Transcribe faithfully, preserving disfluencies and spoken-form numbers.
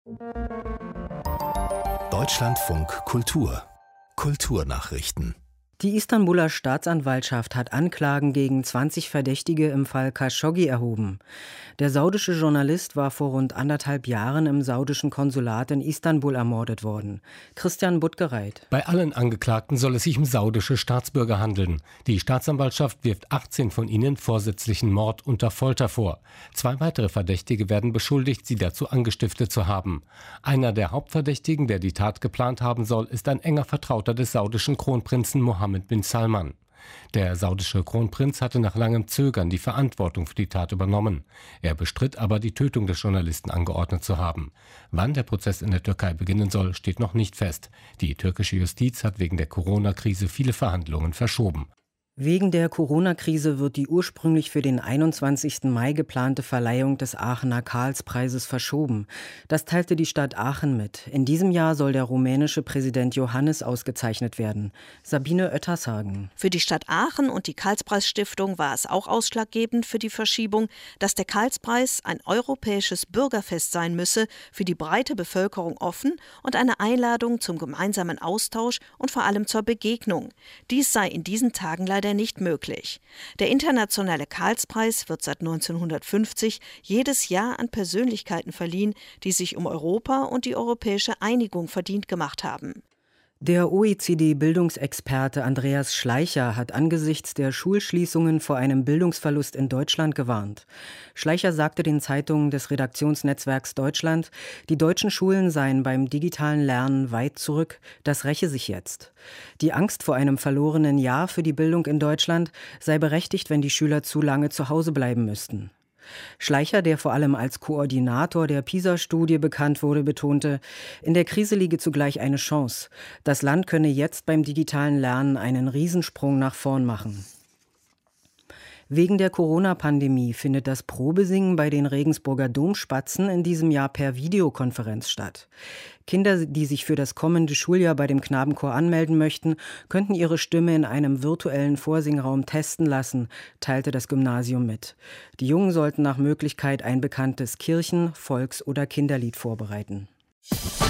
Deutschlandfunk Kultur Kulturnachrichten. Die Istanbuler Staatsanwaltschaft hat Anklagen gegen zwanzig Verdächtige im Fall Khashoggi erhoben. Der saudische Journalist war vor rund anderthalb Jahren im saudischen Konsulat in Istanbul ermordet worden. Christian Buttgereit. Bei allen Angeklagten soll es sich um saudische Staatsbürger handeln. Die Staatsanwaltschaft wirft achtzehn von ihnen vorsätzlichen Mord unter Folter vor. Zwei weitere Verdächtige werden beschuldigt, sie dazu angestiftet zu haben. Einer der Hauptverdächtigen, der die Tat geplant haben soll, ist ein enger Vertrauter des saudischen Kronprinzen Mohammed bin Salman. Der saudische Kronprinz hatte nach langem Zögern die Verantwortung für die Tat übernommen. Er bestritt aber, die Tötung des Journalisten angeordnet zu haben. Wann der Prozess in der Türkei beginnen soll, steht noch nicht fest. Die türkische Justiz hat wegen der Corona-Krise viele Verhandlungen verschoben. Wegen der Corona-Krise wird die ursprünglich für den einundzwanzigsten Mai geplante Verleihung des Aachener Karlspreises verschoben. Das teilte die Stadt Aachen mit. In diesem Jahr soll der rumänische Präsident Iohannis ausgezeichnet werden. Sabine Oettershagen. Für die Stadt Aachen und die Karlspreis-Stiftung war es auch ausschlaggebend für die Verschiebung, dass der Karlspreis ein europäisches Bürgerfest sein müsse, für die breite Bevölkerung offen und eine Einladung zum gemeinsamen Austausch und vor allem zur Begegnung. Dies sei in diesen Tagen leider nicht möglich. Der internationale Karlspreis wird seit neunzehnhundertfünfzig jedes Jahr an Persönlichkeiten verliehen, die sich um Europa und die europäische Einigung verdient gemacht haben. Der O E C D-Bildungsexperte Andreas Schleicher hat angesichts der Schulschließungen vor einem Bildungsverlust in Deutschland gewarnt. Schleicher sagte den Zeitungen des Redaktionsnetzwerks Deutschland, die deutschen Schulen seien beim digitalen Lernen weit zurück, das räche sich jetzt. Die Angst vor einem verlorenen Jahr für die Bildung in Deutschland sei berechtigt, wenn die Schüler zu lange zu Hause bleiben müssten. Schleicher, der vor allem als Koordinator der PISA-Studie bekannt wurde, betonte, in der Krise liege zugleich eine Chance. Das Land könne jetzt beim digitalen Lernen einen Riesensprung nach vorn machen. Wegen der Corona-Pandemie findet das Probesingen bei den Regensburger Domspatzen in diesem Jahr per Videokonferenz statt. Kinder, die sich für das kommende Schuljahr bei dem Knabenchor anmelden möchten, könnten ihre Stimme in einem virtuellen Vorsingraum testen lassen, teilte das Gymnasium mit. Die Jungen sollten nach Möglichkeit ein bekanntes Kirchen-, Volks- oder Kinderlied vorbereiten.